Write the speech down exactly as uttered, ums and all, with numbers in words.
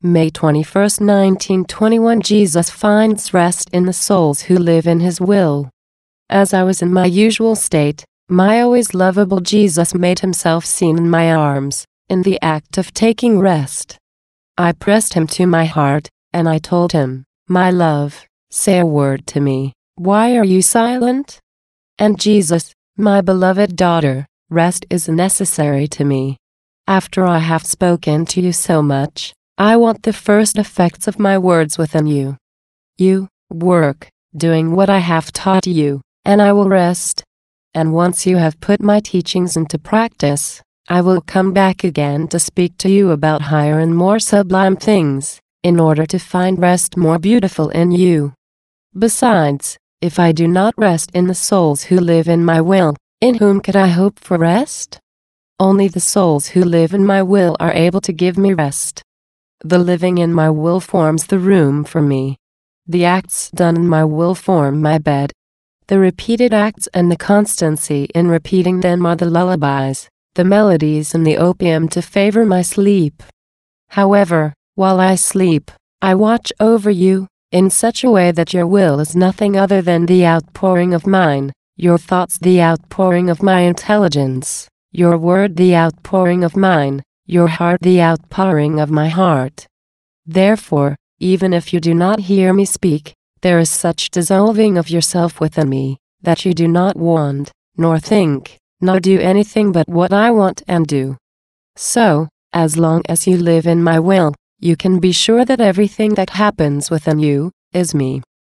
May twenty-first, nineteen twenty-one. Jesus finds rest in the souls who live in his will. As I was in my usual state, my always lovable Jesus made himself seen in my arms, in the act of taking rest. I pressed him to my heart, and I told him, "My love, say a word to me. Why are you silent?" And Jesus, "My beloved daughter, rest is necessary to me. After I have spoken to you so much, I want the first effects of my words within you. You work, doing what I have taught you, and I will rest. And once you have put my teachings into practice, I will come back again to speak to you about higher and more sublime things, in order to find rest more beautiful in you. Besides, if I do not rest in the souls who live in my will, in whom could I hope for rest? Only the souls who live in my will are able to give me rest. The living in my will forms the room for me. The acts done in my will form my bed. The repeated acts and the constancy in repeating them are the lullabies, the melodies and the opium to favor my sleep. However, while I sleep, I watch over you, in such a way that your will is nothing other than the outpouring of mine, your thoughts the outpouring of my intelligence, your word the outpouring of mine, your heart the outpouring of my heart. Therefore, even if you do not hear me speak, there is such dissolving of yourself within me, that you do not want, nor think, nor do anything but what I want and do. So, as long as you live in my will, you can be sure that everything that happens within you, is me.